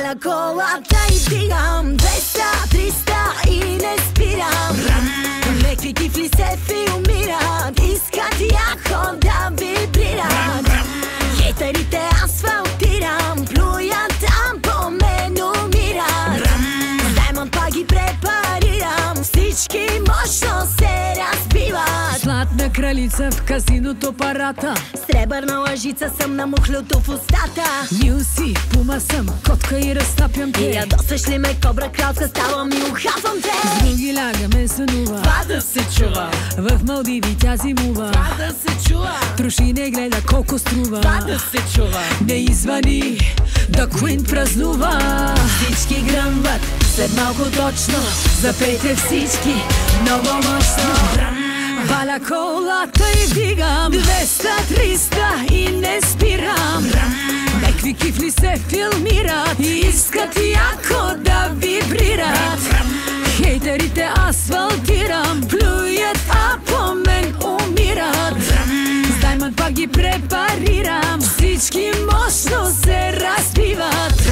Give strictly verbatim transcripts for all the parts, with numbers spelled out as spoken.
Паля колата и дигам двеста, триста и не спирам. Лекви кифли се филмират, искат яко да вибрират. Хейтерите асфалтирам, плюят там по мен умират. Даймонд па ги препарирам, всички мощно се разбиват. Златна кралица в казиното парата, Сребърна лъжица съм на мухлюто в устата. Нюси, пума съм, котка и разтапям те. И ядосваш ли ме, кобра кралска, ставам и ухапвам те. С други лягаме сънува, Това да се чува, в Малдиви тя зимува. това да се чува, Троши не гледа колко струва. това да се чува. Не извани, да Куин празнува. Всички гръмват, След малко точно, запейте всички много мощно. Паля колата и вдигам двеста, триста и не спирам. Некви кифли се филмират, искат яко да вибрират. Хейтерите асфалтирам, плюят, а по мен умират. С Даймонд пак ги препарирам, всички мощно се разбиват.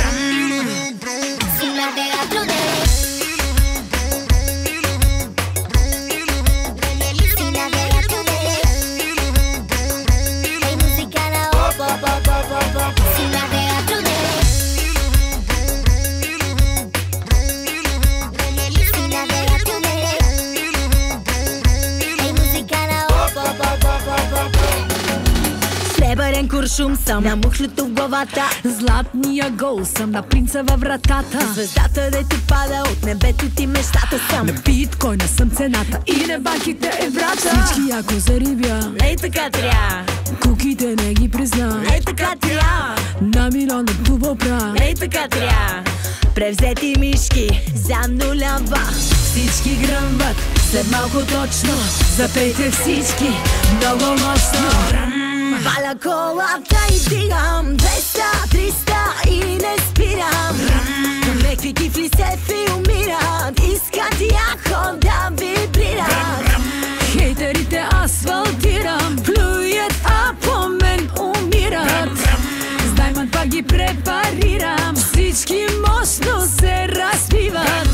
Сребърен куршум съм, на мухлюто в главата. Златния гол съм, на принца във вратата. Звездата дето пада от небето ти, мечтата съм. На биткоина съм цената и на банките е брата. Всички яко зарибя, Ей така тря, куките не ги призна. ей така тря, На милиона дубъл пра. ей така тря. Превзети мишки за нулява. Всички гръмват, след малко точно, запейте всички много мощно. Паля колата и дигам двеста, триста и не спирам. Лекви кифли се филмират, искат яко да вибрират. Хейтерите асфалтирам, плюят, а по мен умират. С Даймонд пак ги препарирам, всички мощно се разбиват.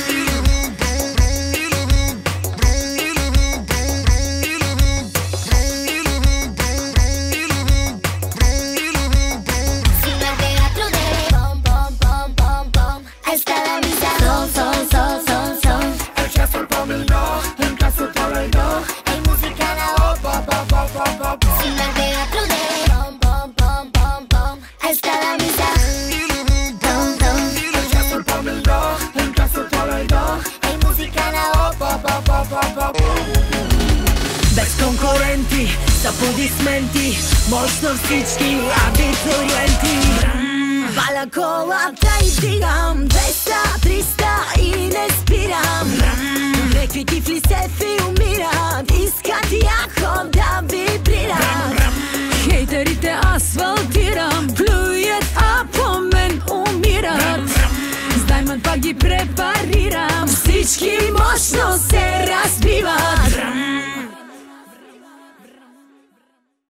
Без конкуренти, с аплодисменти, мощно всички абитуриенти. Паля колата и дигам двеста, триста и не спирам. Лекви кифли се филмират, искат яко да вибрират. Хейтерите асфалтирам, плюят, а по мен умират. С Даймонд пак ги препарирам, всички мощно